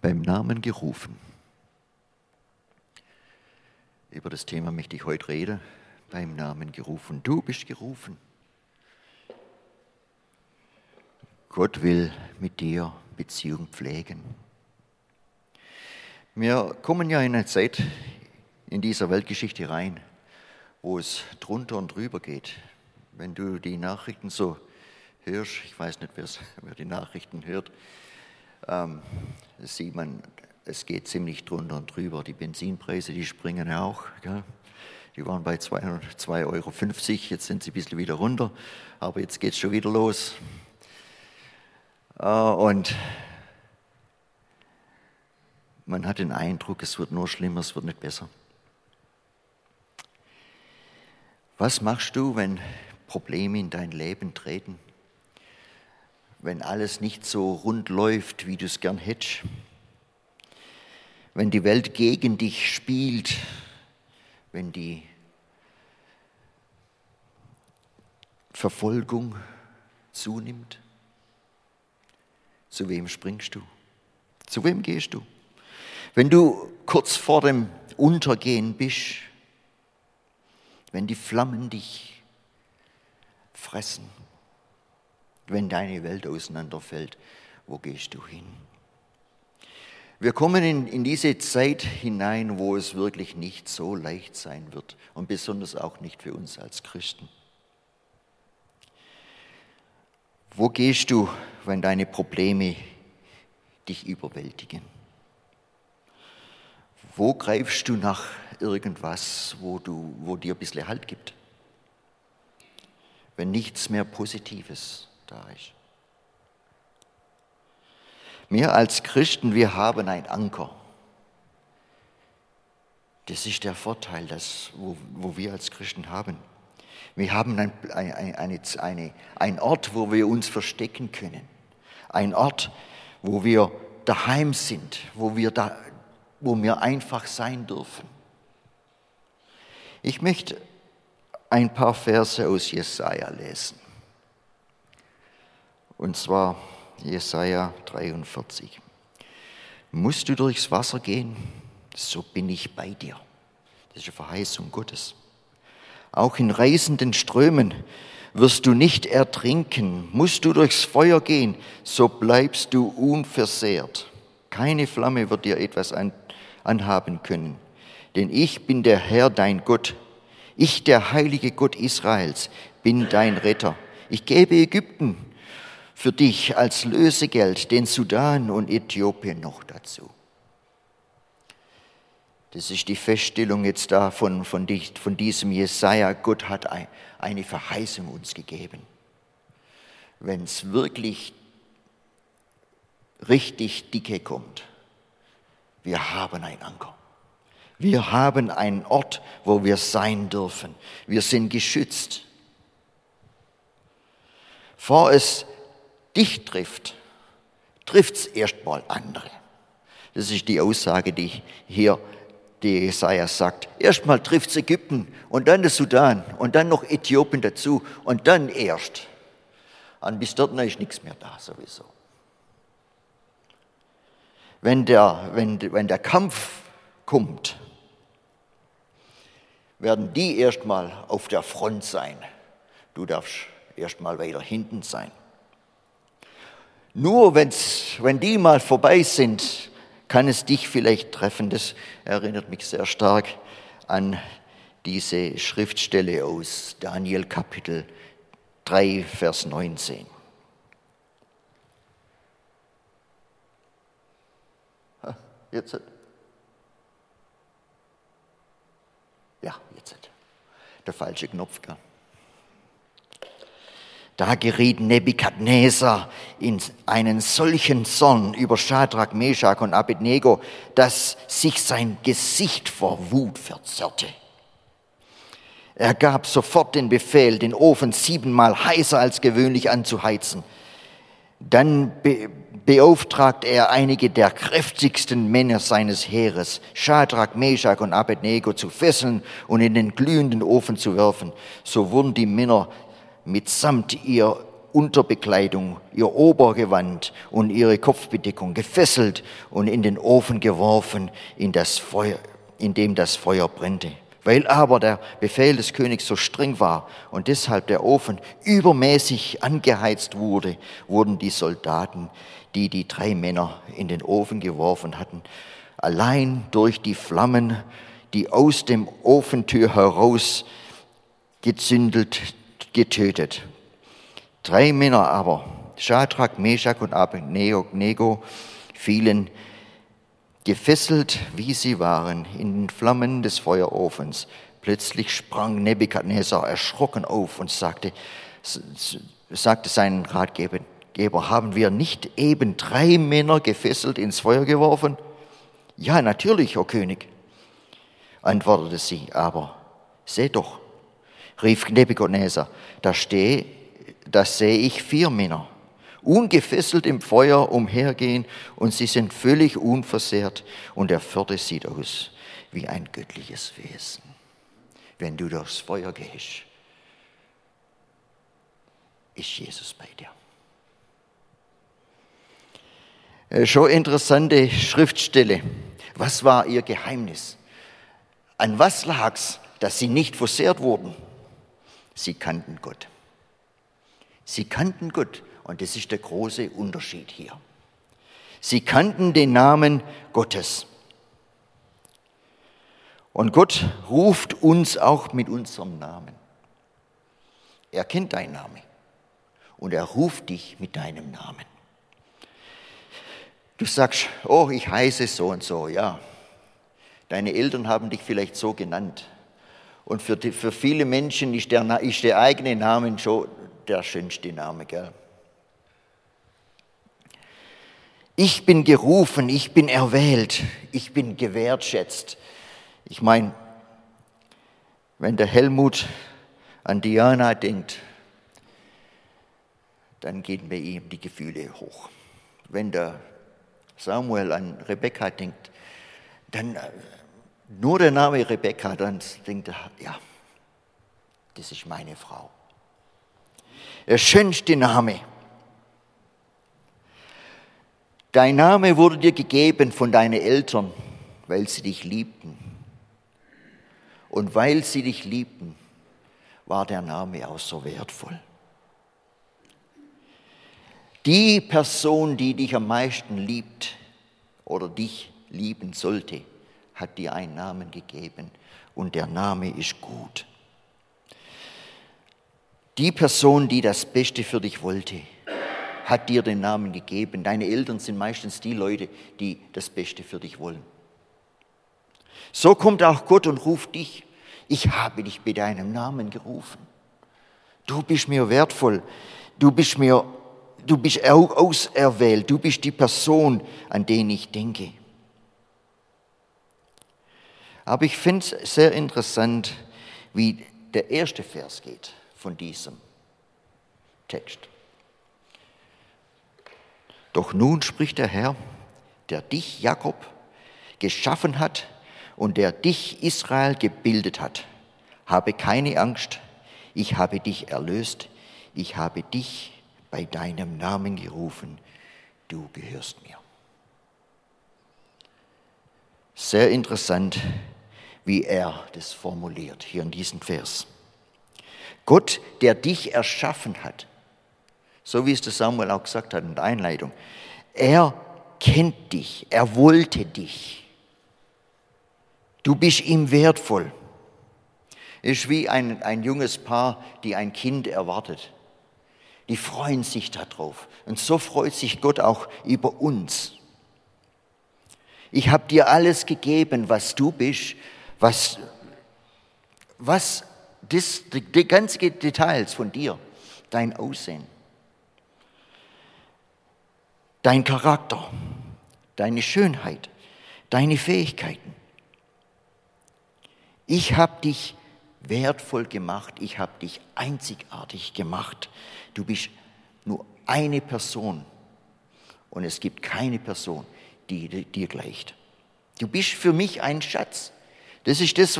Beim Namen gerufen. Über das Thema möchte ich heute reden. Beim Namen gerufen. Du bist gerufen. Gott will mit dir Beziehung pflegen. Wir kommen ja in eine Zeit in dieser Weltgeschichte rein, wo es drunter und drüber geht. Wenn du die Nachrichten so hörst, ich weiß nicht, wer die Nachrichten hört, sieht man, es geht ziemlich drunter und drüber. Die Benzinpreise, die springen ja auch. Gell? Die waren bei 2,50 Euro, jetzt sind sie ein bisschen wieder runter, aber jetzt geht es schon wieder los. Und man hat den Eindruck, es wird nur schlimmer, es wird nicht besser. Was machst du, wenn Probleme in dein Leben treten? Wenn alles nicht so rund läuft, wie du es gern hättest? Wenn die Welt gegen dich spielt? Wenn die Verfolgung zunimmt? Zu wem springst du? Zu wem gehst du? Wenn du kurz vor dem Untergehen bist, wenn die Flammen dich fressen, wenn deine Welt auseinanderfällt, wo gehst du hin? Wir kommen in diese Zeit hinein, wo es wirklich nicht so leicht sein wird und besonders auch nicht für uns als Christen. Wo gehst du, wenn deine Probleme dich überwältigen? Wo greifst du nach irgendwas, wo dir ein bisschen Halt gibt? Wenn nichts mehr Positives da ist. Wir als Christen, wir haben einen Anker. Das ist der Vorteil, wo wir als Christen haben. Wir haben einen Ort, wo wir uns verstecken können. Ein Ort, wo wir daheim sind, wo wir einfach sein dürfen. Ich möchte ein paar Verse aus Jesaja lesen. Und zwar Jesaja 43. Musst du durchs Wasser gehen, so bin ich bei dir. Das ist eine Verheißung Gottes. Auch in reißenden Strömen wirst du nicht ertrinken. Musst du durchs Feuer gehen, so bleibst du unversehrt. Keine Flamme wird dir etwas anhaben können. Denn ich bin der Herr, dein Gott. Ich, der heilige Gott Israels, bin dein Retter. Ich gebe Ägypten für dich als Lösegeld, den Sudan und Äthiopien noch dazu. Das ist die Feststellung jetzt da von diesem Jesaja. Gott hat eine Verheißung uns gegeben. Wenn es wirklich richtig dicke kommt, wir haben einen Anker. Wir haben einen Ort, wo wir sein dürfen. Wir sind geschützt. Bevor es dich trifft es erstmal andere. Das ist die Aussage, die Jesaja sagt. Erstmal trifft es Ägypten und dann der Sudan und dann noch Äthiopien dazu und dann erst. Und bis dort ist nichts mehr da sowieso. Wenn der Kampf kommt, werden die erstmal auf der Front sein. Du darfst erstmal weiter hinten sein. Nur wenn die mal vorbei sind, kann es dich vielleicht treffen. Das erinnert mich sehr stark an diese Schriftstelle aus Daniel Kapitel 3, Vers 19. Jetzt. Ja, jetzt. Der falsche Knopf, gell? Da geriet Nebukadnezar in einen solchen Zorn über Schadrach, Meschach und Abednego, dass sich sein Gesicht vor Wut verzerrte. Er gab sofort den Befehl, den Ofen 7-mal heißer als gewöhnlich anzuheizen. Dann beauftragte er einige der kräftigsten Männer seines Heeres, Schadrach, Meschach und Abednego, zu fesseln und in den glühenden Ofen zu werfen. So wurden die Männer mitsamt Unterbekleidung, ihr Obergewand und ihre Kopfbedeckung gefesselt und in den Ofen geworfen, in dem das Feuer brennte. Weil aber der Befehl des Königs so streng war und deshalb der Ofen übermäßig angeheizt wurde, wurden die Soldaten, die die 3 Männer in den Ofen geworfen hatten, allein durch die Flammen, die aus dem Ofentür heraus gezündelt, getötet. 3 Männer aber, Schadrach, Meschach und Abednego, fielen gefesselt, wie sie waren, in den Flammen des Feuerofens. Plötzlich sprang Nebukadnezar erschrocken auf und sagte seinen Ratgeber, haben wir nicht eben 3 Männer gefesselt ins Feuer geworfen? Ja, natürlich, o König, antwortete sie. Aber seht doch, rief Nebukadnezar, da sehe ich 4 Männer, ungefesselt im Feuer umhergehen, und sie sind völlig unversehrt, und der 4. sieht aus wie ein göttliches Wesen. Wenn du durchs Feuer gehst, ist Jesus bei dir. Schon interessante Schriftstelle. Was war ihr Geheimnis? An was lag's, dass sie nicht versehrt wurden? Sie kannten Gott. Sie kannten Gott, und das ist der große Unterschied hier. Sie kannten den Namen Gottes. Und Gott ruft uns auch mit unserem Namen. Er kennt deinen Namen und er ruft dich mit deinem Namen. Du sagst, oh, ich heiße so und so, ja. Deine Eltern haben dich vielleicht so genannt. Und für viele Menschen ist der eigene Name schon der schönste Name, gell? Ich bin gerufen, ich bin erwählt, ich bin gewertschätzt. Ich meine, wenn der Helmut an Diana denkt, dann gehen bei ihm die Gefühle hoch. Wenn der Samuel an Rebekka denkt, dann nur der Name Rebekka, dann denkt er, ja, das ist meine Frau. Der schönste Name. Dein Name wurde dir gegeben von deinen Eltern, weil sie dich liebten. Und weil sie dich liebten, war der Name auch so wertvoll. Die Person, die dich am meisten liebt oder dich lieben sollte, hat dir einen Namen gegeben, und der Name ist gut. Die Person, die das Beste für dich wollte, hat dir den Namen gegeben. Deine Eltern sind meistens die Leute, die das Beste für dich wollen. So kommt auch Gott und ruft dich. Ich habe dich bei deinem Namen gerufen. Du bist mir wertvoll. Du bist auserwählt. Du bist die Person, an die ich denke. Aber ich finde es sehr interessant, wie der erste Vers geht von diesem Text. Doch nun spricht der Herr, der dich, Jakob, geschaffen hat und der dich, Israel, gebildet hat. Habe keine Angst, ich habe dich erlöst, ich habe dich bei deinem Namen gerufen, du gehörst mir. Sehr interessant, wie er das formuliert hier in diesem Vers. Gott, der dich erschaffen hat, so wie es der Samuel auch gesagt hat in der Einleitung, er kennt dich, er wollte dich. Du bist ihm wertvoll. Es ist wie ein junges Paar, die ein Kind erwartet. Die freuen sich darauf. Und so freut sich Gott auch über uns. Ich habe dir alles gegeben, was du bist, die ganzen Details von dir, dein Aussehen, dein Charakter, deine Schönheit, deine Fähigkeiten. Ich habe dich wertvoll gemacht, ich habe dich einzigartig gemacht. Du bist nur eine Person und es gibt keine Person, die dir gleicht. Du bist für mich ein Schatz. Das ist das,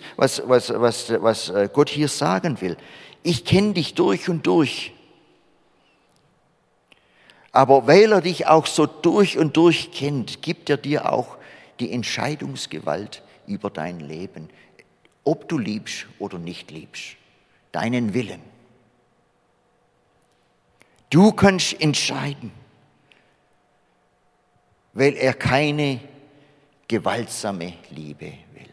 was Gott hier sagen will. Ich kenne dich durch und durch. Aber weil er dich auch so durch und durch kennt, gibt er dir auch die Entscheidungsgewalt über dein Leben, ob du liebst oder nicht liebst, deinen Willen. Du kannst entscheiden, weil er keine gewaltsame Liebe will.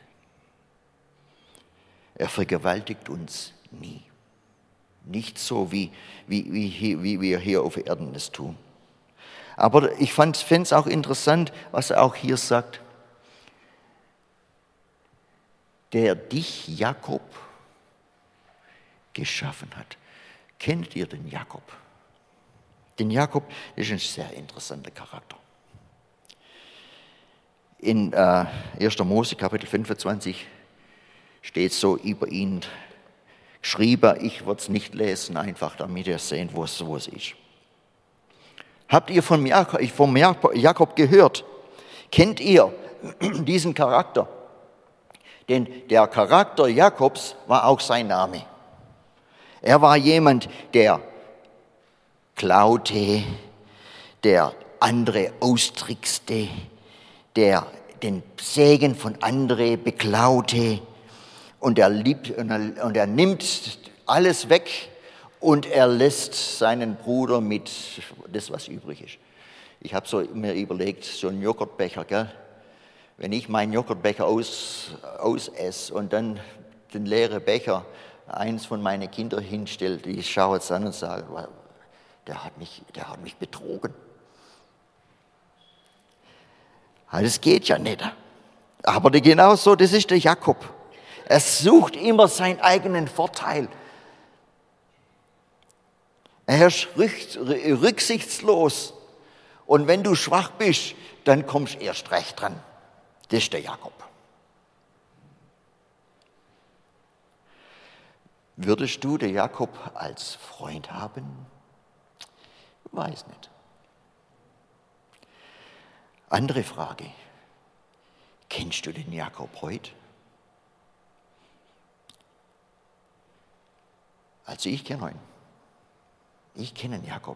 Er vergewaltigt uns nie. Nicht so, wie wir hier auf Erden es tun. Aber ich fände es auch interessant, was er auch hier sagt. Der dich, Jakob, geschaffen hat. Kennt ihr den Jakob? Den Jakob ist ein sehr interessanter Charakter. In 1. Mose, Kapitel 25, steht so über ihn geschrieben, ich würde es nicht lesen, einfach damit ihr seht, wo es ist. Habt ihr vom Jakob gehört? Kennt ihr diesen Charakter? Denn der Charakter Jakobs war auch sein Name. Er war jemand, der klaute, der andere austrickste, der den Segen von anderen beklaute und er nimmt alles weg und er lässt seinen Bruder mit das, was übrig ist. Ich habe so mir überlegt, so ein Joghurtbecher, gell? Wenn ich meinen Joghurtbecher ausesse und dann den leeren Becher eins von meinen Kindern hinstellt, die schauen es an und sagen, der hat mich betrogen. Das geht ja nicht. Aber genau so, das ist der Jakob. Er sucht immer seinen eigenen Vorteil. Er ist rücksichtslos. Und wenn du schwach bist, dann kommst du erst recht dran. Das ist der Jakob. Würdest du den Jakob als Freund haben? Weiß nicht. Andere Frage. Kennst du den Jakob heute? Also ich kenne ihn. Ich kenne den Jakob.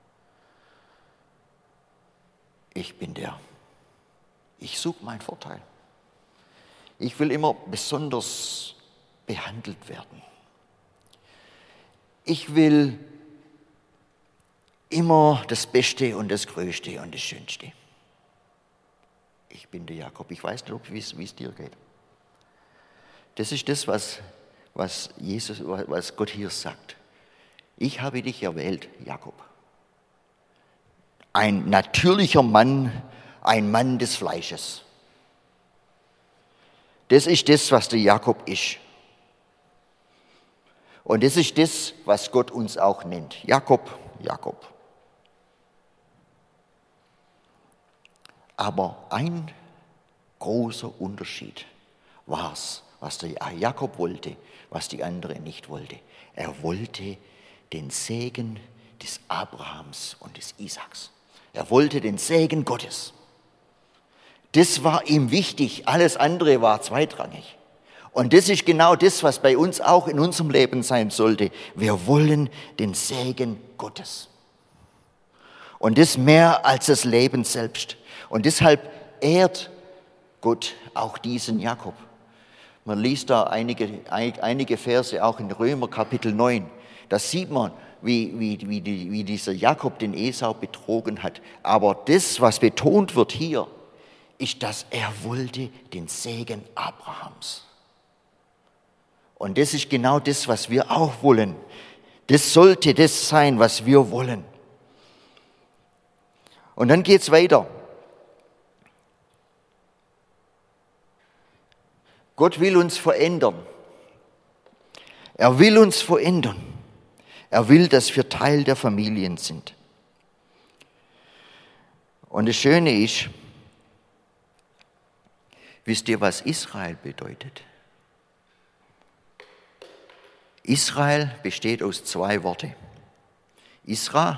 Ich bin der. Ich suche meinen Vorteil. Ich will immer besonders behandelt werden. Ich will immer das Beste und das Größte und das Schönste. Ich bin der Jakob. Ich weiß nicht, wie es dir geht. Das ist das, was Gott hier sagt. Ich habe dich erwählt, Jakob. Ein natürlicher Mann, ein Mann des Fleisches. Das ist das, was der Jakob ist. Und das ist das, was Gott uns auch nennt. Jakob, Jakob. Aber ein großer Unterschied war es, was der Jakob wollte, was die andere nicht wollte. Er wollte den Segen des Abrahams und des Isaaks. Er wollte den Segen Gottes. Das war ihm wichtig, alles andere war zweitrangig. Und das ist genau das, was bei uns auch in unserem Leben sein sollte. Wir wollen den Segen Gottes. Und das mehr als das Leben selbst. Und deshalb ehrt Gott auch diesen Jakob. Man liest da einige Verse auch in Römer Kapitel 9. Da sieht man, wie dieser Jakob den Esau betrogen hat. Aber das, was betont wird hier, ist, dass er wollte den Segen Abrahams. Und das ist genau das, was wir auch wollen. Das sollte das sein, was wir wollen. Und dann geht es weiter. Gott will uns verändern. Er will uns verändern. Er will, dass wir Teil der Familien sind. Und das Schöne ist, wisst ihr, was Israel bedeutet? Israel besteht aus 2 Worten. Israel.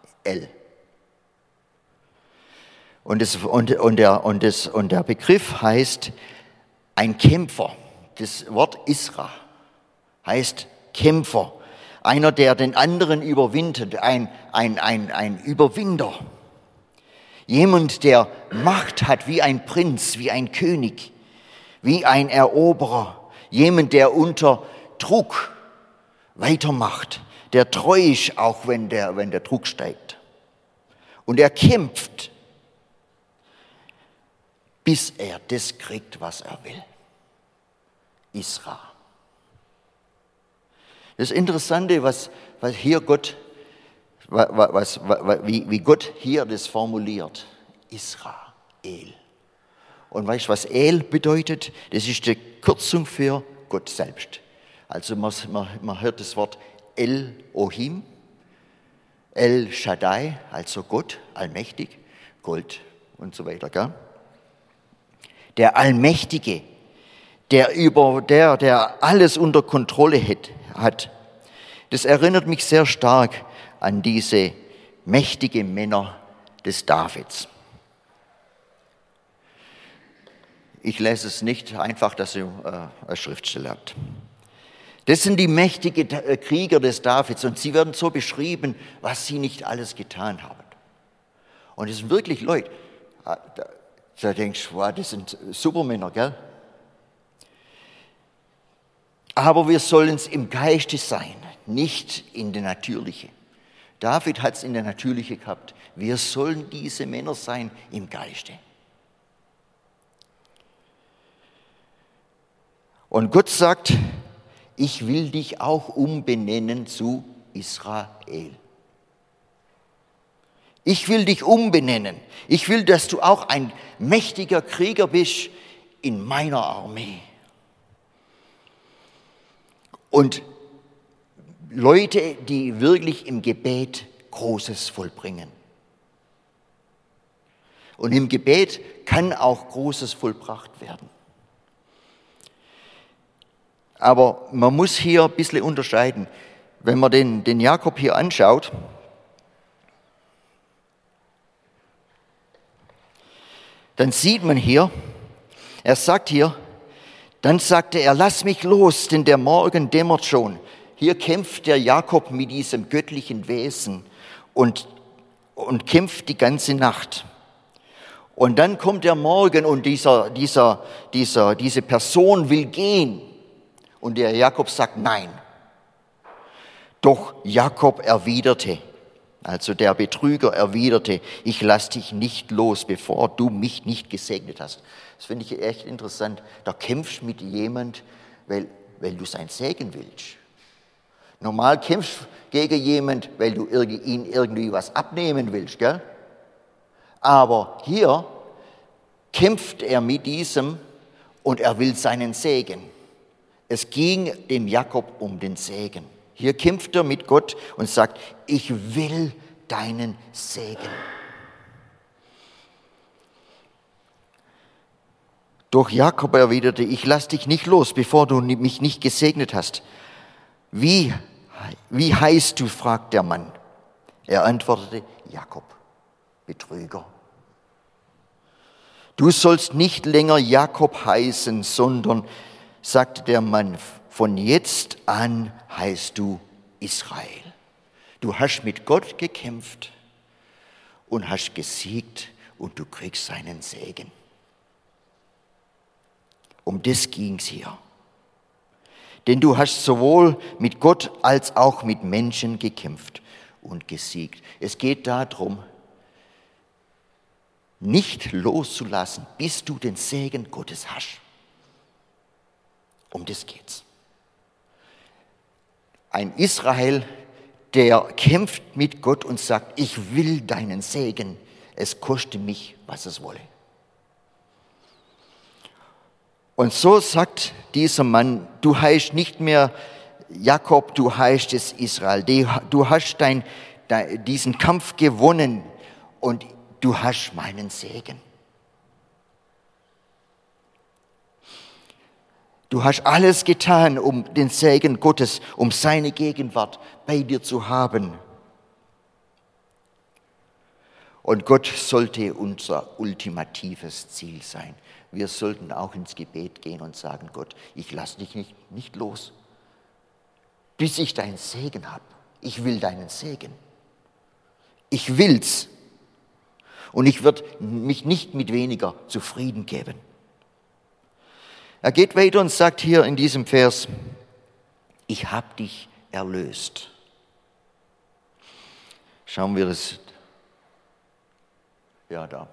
Und der Begriff heißt ein Kämpfer. Das Wort Isra heißt Kämpfer. einer, der den anderen überwindet, ein Überwinder. Jemand, der Macht hat wie ein Prinz, wie ein König, wie ein Eroberer. Jemand, der unter Druck weitermacht, der treu ist, auch wenn der Druck steigt. Und er kämpft, bis er das kriegt, was er will. Isra. Das Interessante, was hier Gott, wie Gott hier das formuliert. Israel. Und weißt du, was El bedeutet? Das ist die Kürzung für Gott selbst. Also man hört das Wort Elohim, El Shaddai, also Gott, allmächtig, Gold und so weiter. Gell? Der Allmächtige, der alles unter Kontrolle hat. Das erinnert mich sehr stark an diese mächtigen Männer des Davids. Ich lese es nicht einfach, dass ihr eine Schriftstelle habt. Das sind die mächtigen Krieger des Davids und sie werden so beschrieben, was sie nicht alles getan haben. Und es sind wirklich Leute, da denkst du, wow, das sind Supermänner, gell? Aber wir sollen es im Geiste sein, nicht in der Natürliche. David hat es in der Natürliche gehabt. Wir sollen diese Männer sein im Geiste. Und Gott sagt, ich will dich auch umbenennen zu Israel. Ich will dich umbenennen. Ich will, dass du auch ein mächtiger Krieger bist in meiner Armee. Und Leute, die wirklich im Gebet Großes vollbringen. Und im Gebet kann auch Großes vollbracht werden. Aber man muss hier ein bisschen unterscheiden. Wenn man den Jakob hier anschaut, dann sieht man hier, er sagt hier, dann sagte er, lass mich los, denn der Morgen dämmert schon. Hier kämpft der Jakob mit diesem göttlichen Wesen und kämpft die ganze Nacht. Und dann kommt der Morgen und diese Person will gehen. Und der Jakob sagt nein. Doch Jakob erwiderte, also der Betrüger erwiderte, ich lass dich nicht los, bevor du mich nicht gesegnet hast. Das finde ich echt interessant. Da kämpfst du mit jemand, weil du sein Segen willst. Normal kämpfst du gegen jemand, weil du ihn irgendwie was abnehmen willst, gell? Aber hier kämpft er mit diesem und er will seinen Segen. Es ging dem Jakob um den Segen. Hier kämpft er mit Gott und sagt, ich will deinen Segen. Doch Jakob erwiderte, ich lass dich nicht los, bevor du mich nicht gesegnet hast. Wie heißt du, fragt der Mann. Er antwortete, Jakob, Betrüger. Du sollst nicht länger Jakob heißen, sondern, sagte der Mann, von jetzt an heißt du Israel. Du hast mit Gott gekämpft und hast gesiegt und du kriegst seinen Segen. Um das ging's hier. Denn du hast sowohl mit Gott als auch mit Menschen gekämpft und gesiegt. Es geht darum, nicht loszulassen, bis du den Segen Gottes hast. Um das geht's. Ein Israel, der kämpft mit Gott und sagt, ich will deinen Segen, es koste mich, was es wolle. Und so sagt dieser Mann, du heißt nicht mehr Jakob, du heißt es Israel. Du hast diesen Kampf gewonnen und du hast meinen Segen. Du hast alles getan, um den Segen Gottes, um seine Gegenwart bei dir zu haben. Und Gott sollte unser ultimatives Ziel sein. Wir sollten auch ins Gebet gehen und sagen, Gott, ich lasse dich nicht los, bis ich deinen Segen habe. Ich will deinen Segen. Ich will's. Und ich werde mich nicht mit weniger zufrieden geben. Er geht weiter und sagt hier in diesem Vers, ich habe dich erlöst. Schauen wir das. Ja, da.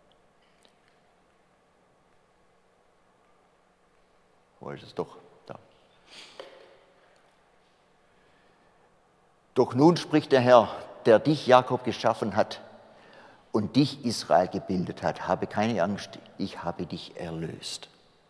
Wo ist es doch? Da. Doch nun spricht der Herr, der dich, Jakob, geschaffen hat und dich, Israel, gebildet hat. Habe keine Angst, ich habe dich erlöst.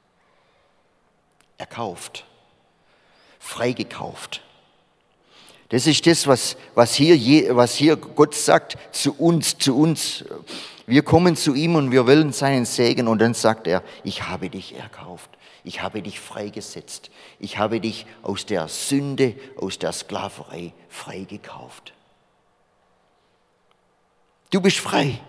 Erkauft. Freigekauft. Das ist das, was hier Gott sagt zu uns. Wir kommen zu ihm und wir wollen seinen Segen und dann sagt er, ich habe dich erkauft. Ich habe dich freigesetzt. Ich habe dich aus der Sünde, aus der Sklaverei freigekauft. Du bist frei.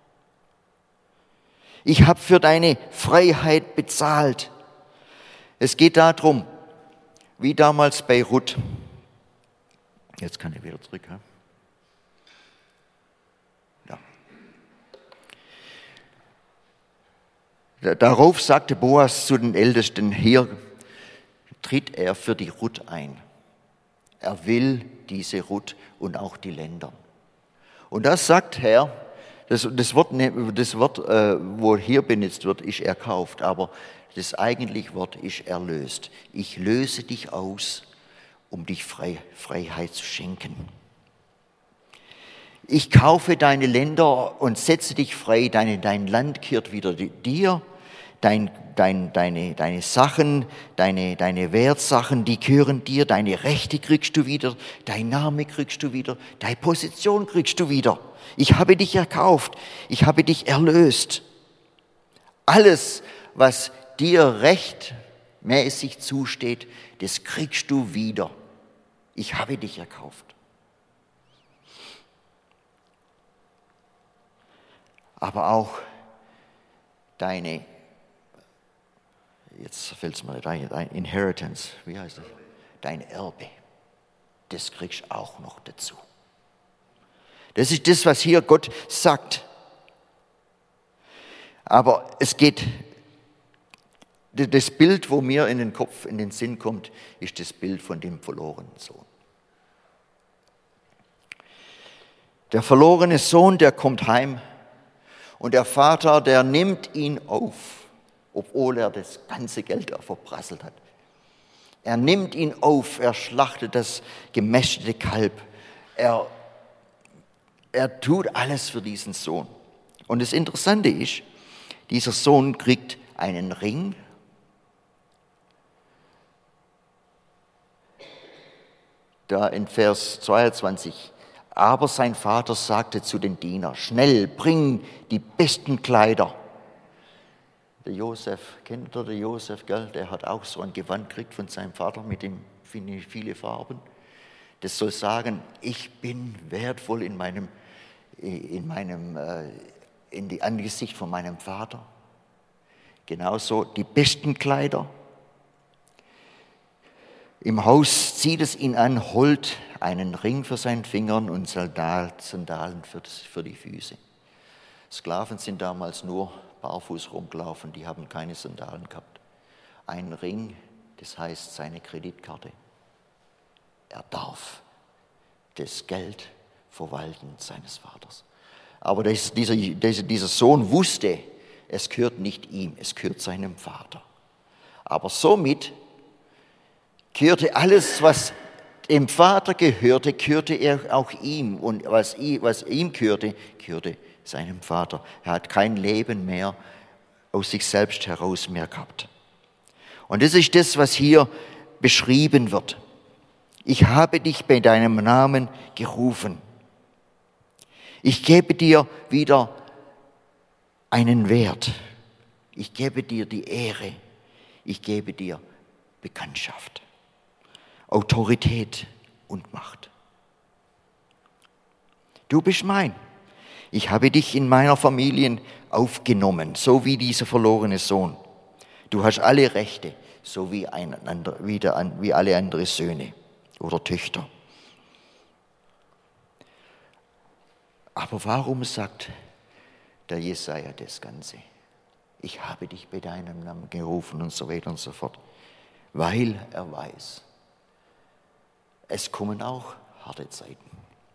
Ich habe für deine Freiheit bezahlt. Es geht darum, wie damals bei Ruth. Jetzt kann ich wieder zurück. Ja. Darauf sagte Boas zu den Ältesten, hier tritt er für die Ruth ein. Er will diese Ruth und auch die Länder. Und das sagt Herr, das Wort, wo hier benutzt wird, ist erkauft, aber das eigentliche Wort ist erlöst. Ich löse dich aus, um dich Freiheit zu schenken. Ich kaufe deine Länder und setze dich frei, dein Land gehört wieder dir, deine Sachen, deine Wertsachen, die gehören dir, deine Rechte kriegst du wieder, dein Name kriegst du wieder, deine Position kriegst du wieder. Ich habe dich erkauft, ich habe dich erlöst. Alles, was dir rechtmäßig zusteht, das kriegst du wieder. Ich habe dich erkauft. Aber auch deine, jetzt fällt es mir nicht ein, dein Inheritance, wie heißt das? Dein Erbe, das kriegst du auch noch dazu. Das ist das, was hier Gott sagt. Aber es geht, das Bild, wo mir in den Kopf, in den Sinn kommt, ist das Bild von dem verlorenen Sohn. Der verlorene Sohn, der kommt heim und der Vater, der nimmt ihn auf, obwohl er das ganze Geld verprasselt hat. Er nimmt ihn auf, er schlachtet das gemästete Kalb. Er tut alles für diesen Sohn. Und das Interessante ist, dieser Sohn kriegt einen Ring. Da in Vers 22. Aber sein Vater sagte zu den Dienern, schnell, bring die besten Kleider. Der Josef, kennt ihr den Josef, gell? Der hat auch so ein Gewand gekriegt von seinem Vater mit dem viele Farben. Das soll sagen, ich bin wertvoll in die Angesicht von meinem Vater. Genauso die besten Kleider. Im Haus zieht es ihn an, holt einen Ring für seinen Fingern und Sandalen für die Füße. Sklaven sind damals nur barfuß rumgelaufen, die haben keine Sandalen gehabt. Ein Ring, das heißt seine Kreditkarte. Er darf das Geld verwalten seines Vaters. Aber dieser Sohn wusste, es gehört nicht ihm, es gehört seinem Vater. Aber somit gehörte alles, was dem Vater gehörte, gehörte er auch ihm. Und was ihm gehörte, gehörte seinem Vater. Er hat kein Leben mehr aus sich selbst heraus mehr gehabt. Und das ist das, was hier beschrieben wird. Ich habe dich bei deinem Namen gerufen. Ich gebe dir wieder einen Wert. Ich gebe dir die Ehre. Ich gebe dir Bekanntschaft, Autorität und Macht. Du bist mein. Ich habe dich in meiner Familie aufgenommen, so wie dieser verlorene Sohn. Du hast alle Rechte, so wie alle anderen Söhne. oder Töchter. Aber warum sagt der Jesaja das Ganze? Ich habe dich bei deinem Namen gerufen und so weiter und so fort. Weil er weiß, es kommen auch harte Zeiten.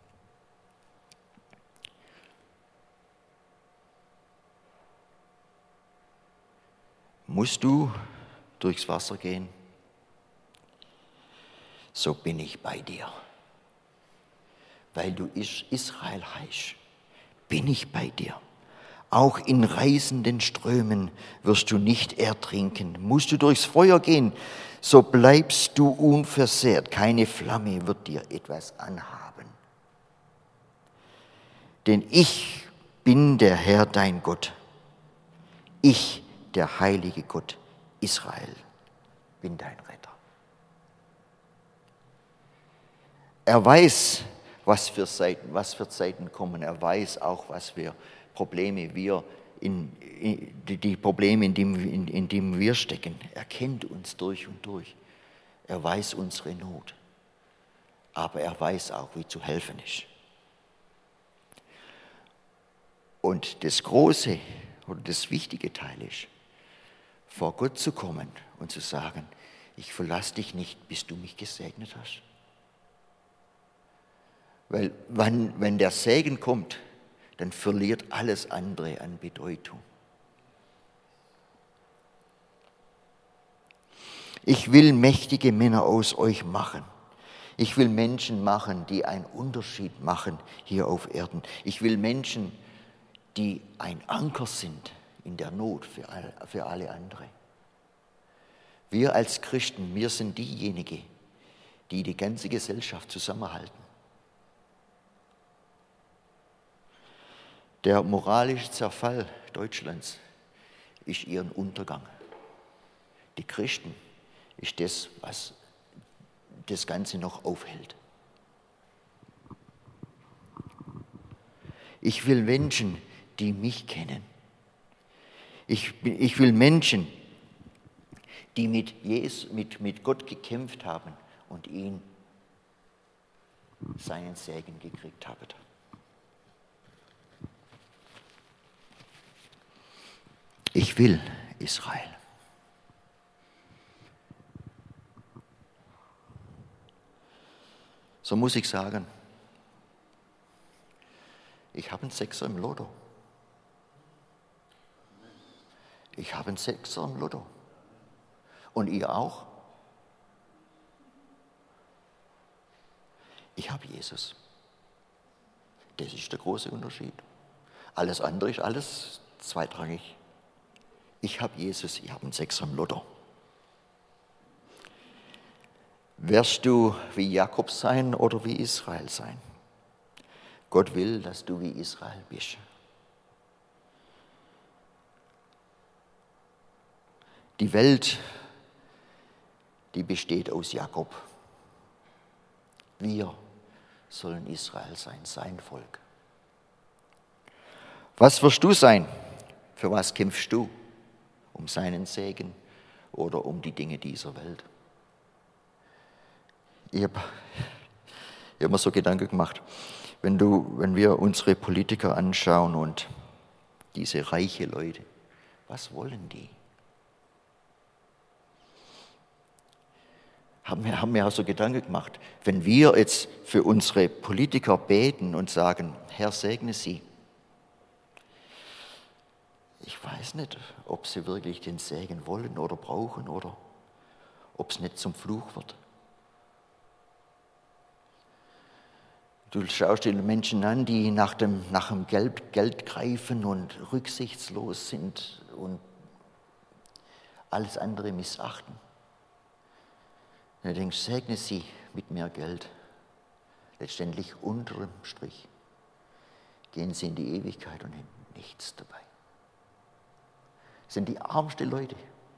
Musst du durchs Wasser gehen? So bin ich bei dir. Weil du Israel heißt, bin ich bei dir. Auch in reißenden Strömen wirst du nicht ertrinken. Musst du durchs Feuer gehen, so bleibst du unversehrt. Keine Flamme wird dir etwas anhaben. Denn ich bin der Herr, dein Gott. Ich, der heilige Gott Israel, bin dein Retter. Er weiß, was für Zeiten kommen. Er weiß auch, was für Probleme die Probleme, in denen wir stecken. Er kennt uns durch und durch. Er weiß unsere Not. Aber er weiß auch, wie zu helfen ist. Und das große oder das wichtige Teil ist, vor Gott zu kommen und zu sagen, ich verlasse dich nicht, bis du mich gesegnet hast. Weil wenn der Segen kommt, dann verliert alles andere an Bedeutung. Ich will mächtige Männer aus euch machen. Ich will Menschen machen, die einen Unterschied machen hier auf Erden. Ich will Menschen, die ein Anker sind in der Not für alle andere. Wir als Christen, wir sind diejenigen, die die ganze Gesellschaft zusammenhalten. Der moralische Zerfall Deutschlands ist ihren Untergang. Die Christen ist das, was das Ganze noch aufhält. Ich will Menschen, die mich kennen. Ich will Menschen, die mit Gott gekämpft haben und ihn seinen Segen gekriegt haben. Ich will Israel. So muss ich sagen, ich habe einen Sechser im Lotto. Ich habe einen Sechser im Lotto. Und ihr auch? Ich habe Jesus. Das ist der große Unterschied. Alles andere ist alles zweitrangig. Ich habe Jesus, ich habe einen Sechser im Lotto. Wirst du wie Jakob sein oder wie Israel sein? Gott will, dass du wie Israel bist. Die Welt, die besteht aus Jakob. Wir sollen Israel sein, sein Volk. Was wirst du sein? Für was kämpfst du? Um seinen Segen oder um die Dinge dieser Welt? Ich hab mir so Gedanken gemacht, wenn wir unsere Politiker anschauen und diese reichen Leute, was wollen die? Haben mir auch so Gedanken gemacht, wenn wir jetzt für unsere Politiker beten und sagen, Herr, segne sie. Ich weiß nicht, ob sie wirklich den Segen wollen oder brauchen oder ob es nicht zum Fluch wird. Du schaust dir Menschen an, die nach dem Geld greifen und rücksichtslos sind und alles andere missachten. Und du denkst, segne sie mit mehr Geld. Letztendlich unterm Strich gehen sie in die Ewigkeit und haben nichts dabei. Das sind die ärmsten Leute.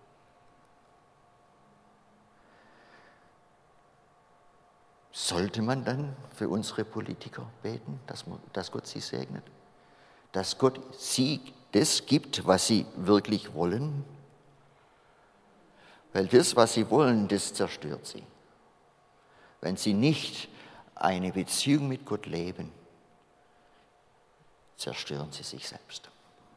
Sollte man dann für unsere Politiker beten, dass Gott sie segnet? Dass Gott sie das gibt, was sie wirklich wollen? Weil das, was sie wollen, das zerstört sie. wenn sie nicht eine Beziehung mit Gott leben, zerstören sie sich selbst.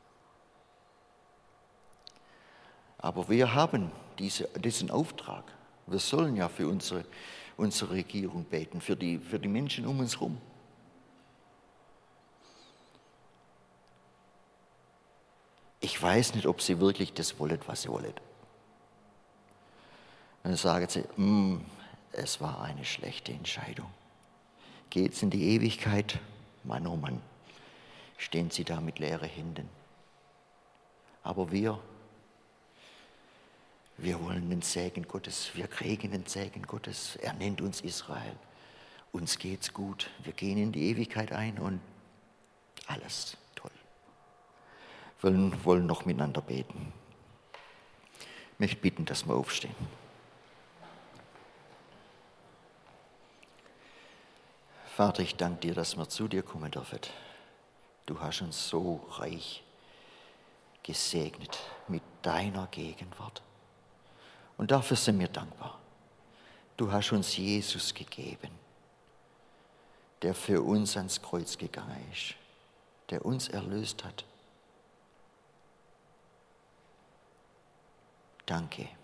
Aber wir haben diesen Auftrag. Wir sollen ja für unsere Regierung beten, für die Menschen um uns herum. Ich weiß nicht, ob sie wirklich das wollen, was sie wollen. Und dann sagen sie, es war eine schlechte Entscheidung. Geht's in die Ewigkeit? Mann, oh Mann, stehen sie da mit leeren Händen. Aber wir wollen den Segen Gottes, wir kriegen den Segen Gottes. Er nennt uns Israel. Uns geht's gut. Wir gehen in die Ewigkeit ein und alles toll. Wir wollen noch miteinander beten. Ich möchte bitten, dass wir aufstehen. Vater, ich danke dir, dass wir zu dir kommen dürfen. Du hast uns so reich gesegnet mit deiner Gegenwart. Und dafür sind wir dankbar. Du hast uns Jesus gegeben, der für uns ans Kreuz gegangen ist, der uns erlöst hat. Danke.